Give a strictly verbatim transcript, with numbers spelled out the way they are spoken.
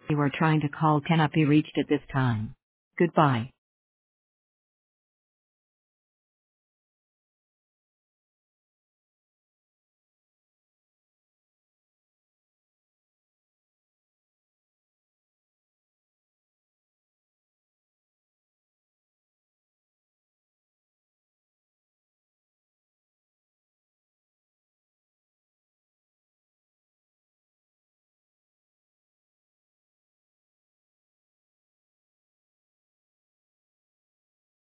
You are trying to call cannot be reached at this time. Goodbye.